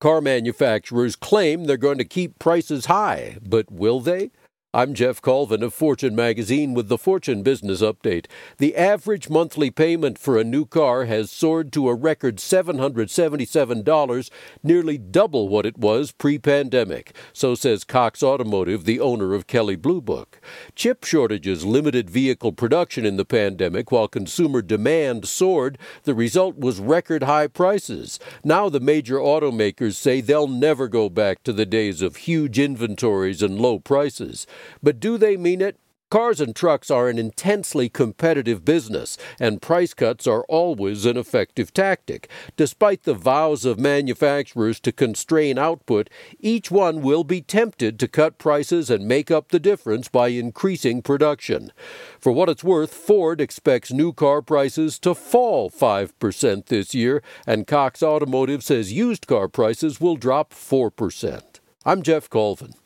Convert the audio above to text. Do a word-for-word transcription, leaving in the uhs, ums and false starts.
Car manufacturers claim they're going to keep prices high, but will they? I'm Jeff Colvin of Fortune Magazine with the Fortune Business Update. The average monthly payment for a new car has soared to a record seven hundred seventy-seven dollars, nearly double what it was pre-pandemic. So says Cox Automotive, the owner of Kelley Blue Book. Chip shortages limited vehicle production in the pandemic while consumer demand soared. The result was record high prices. Now the major automakers say they'll never go back to the days of huge inventories and low prices. But do they mean it? Cars and trucks are an intensely competitive business, and price cuts are always an effective tactic. Despite the vows of manufacturers to constrain output, each one will be tempted to cut prices and make up the difference by increasing production. For what it's worth, Ford expects new car prices to fall five percent this year, and Cox Automotive says used car prices will drop four percent. I'm Jeff Colvin.